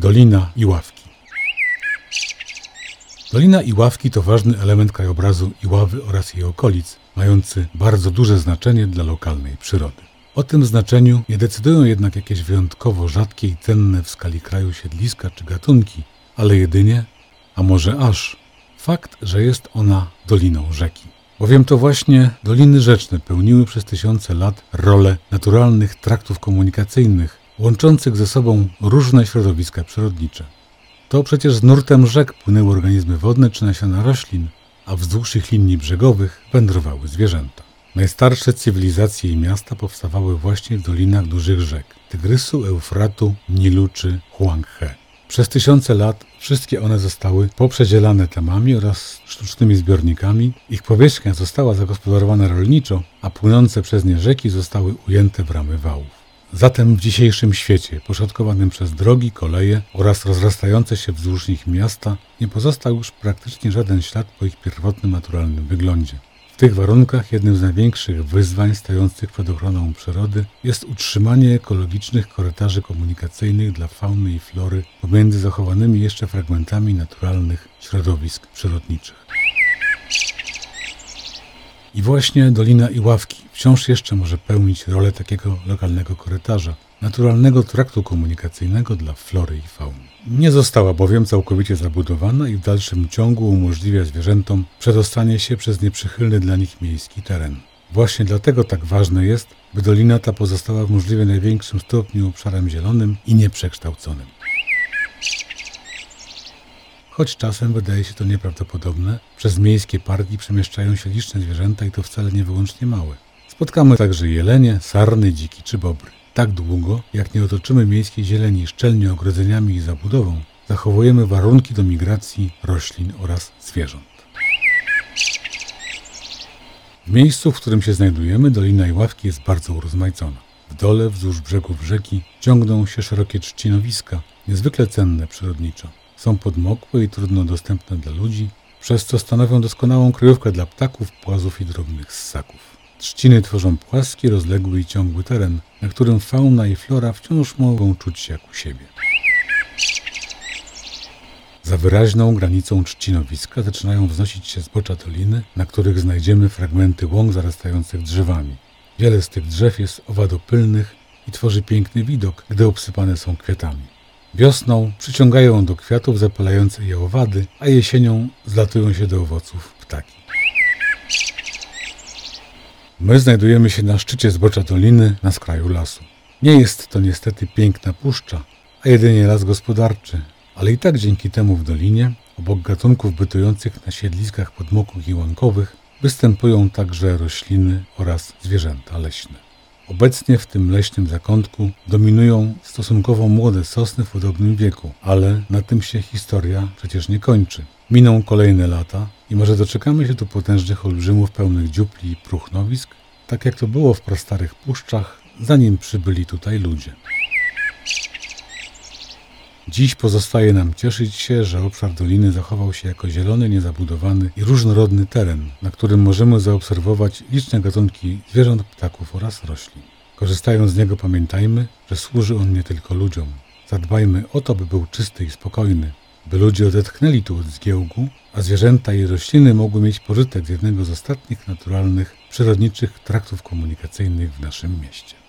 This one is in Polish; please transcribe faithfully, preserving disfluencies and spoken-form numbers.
Dolina Iławki. Dolina Iławki to ważny element krajobrazu Iławy oraz jej okolic, mający bardzo duże znaczenie dla lokalnej przyrody. O tym znaczeniu nie decydują jednak jakieś wyjątkowo rzadkie i cenne w skali kraju siedliska czy gatunki, ale jedynie, a może aż, fakt, że jest ona doliną rzeki. Bowiem to właśnie doliny rzeczne pełniły przez tysiące lat rolę naturalnych traktów komunikacyjnych, łączących ze sobą różne środowiska przyrodnicze. To przecież z nurtem rzek płynęły organizmy wodne czy nasiona roślin, a wzdłuż ich linii brzegowych wędrowały zwierzęta. Najstarsze cywilizacje i miasta powstawały właśnie w dolinach dużych rzek – Tygrysu, Eufratu, Nilu czy Huanghe. Przez tysiące lat wszystkie one zostały poprzedzielane tamami oraz sztucznymi zbiornikami, ich powierzchnia została zagospodarowana rolniczo, a płynące przez nie rzeki zostały ujęte w ramy wałów. Zatem w dzisiejszym świecie, poszatkowanym przez drogi, koleje oraz rozrastające się wzdłuż nich miasta, nie pozostał już praktycznie żaden ślad po ich pierwotnym naturalnym wyglądzie. W tych warunkach jednym z największych wyzwań stojących przed ochroną przyrody jest utrzymanie ekologicznych korytarzy komunikacyjnych dla fauny i flory pomiędzy zachowanymi jeszcze fragmentami naturalnych środowisk przyrodniczych. I właśnie Dolina Iławki wciąż jeszcze może pełnić rolę takiego lokalnego korytarza, naturalnego traktu komunikacyjnego dla flory i fauny. Nie została bowiem całkowicie zabudowana i w dalszym ciągu umożliwia zwierzętom przedostanie się przez nieprzychylny dla nich miejski teren. Właśnie dlatego tak ważne jest, by dolina ta pozostała w możliwie największym stopniu obszarem zielonym i nieprzekształconym. Choć czasem wydaje się to nieprawdopodobne, przez miejskie parki przemieszczają się liczne zwierzęta i to wcale nie wyłącznie małe. Spotkamy także jelenie, sarny, dziki czy bobry. Tak długo, jak nie otoczymy miejskiej zieleni szczelnie ogrodzeniami i zabudową, zachowujemy warunki do migracji roślin oraz zwierząt. W miejscu, w którym się znajdujemy, Dolina Iławki jest bardzo urozmaicona. W dole, wzdłuż brzegów rzeki, ciągną się szerokie trzcinowiska, niezwykle cenne przyrodniczo. Są podmokłe i trudno dostępne dla ludzi, przez co stanowią doskonałą kryjówkę dla ptaków, płazów i drobnych ssaków. Trzciny tworzą płaski, rozległy i ciągły teren, na którym fauna i flora wciąż mogą czuć się jak u siebie. Za wyraźną granicą trzcinowiska zaczynają wznosić się zbocza doliny, na których znajdziemy fragmenty łąk zarastających drzewami. Wiele z tych drzew jest owadopylnych i tworzy piękny widok, gdy obsypane są kwiatami. Wiosną przyciągają do kwiatów zapalające je owady, a jesienią zlatują się do owoców ptaki. My znajdujemy się na szczycie zbocza doliny, na skraju lasu. Nie jest to niestety piękna puszcza, a jedynie las gospodarczy, ale i tak dzięki temu w dolinie, obok gatunków bytujących na siedliskach podmokłych i łąkowych, występują także rośliny oraz zwierzęta leśne. Obecnie w tym leśnym zakątku dominują stosunkowo młode sosny w podobnym wieku, ale na tym się historia przecież nie kończy. Miną kolejne lata i może doczekamy się tu potężnych olbrzymów pełnych dziupli i próchnowisk, tak jak to było w prastarych puszczach, zanim przybyli tutaj ludzie. Dziś pozostaje nam cieszyć się, że obszar doliny zachował się jako zielony, niezabudowany i różnorodny teren, na którym możemy zaobserwować liczne gatunki zwierząt, ptaków oraz roślin. Korzystając z niego pamiętajmy, że służy on nie tylko ludziom. Zadbajmy o to, by był czysty i spokojny, by ludzie odetchnęli tu od zgiełku, a zwierzęta i rośliny mogły mieć pożytek z jednego z ostatnich naturalnych, przyrodniczych traktów komunikacyjnych w naszym mieście.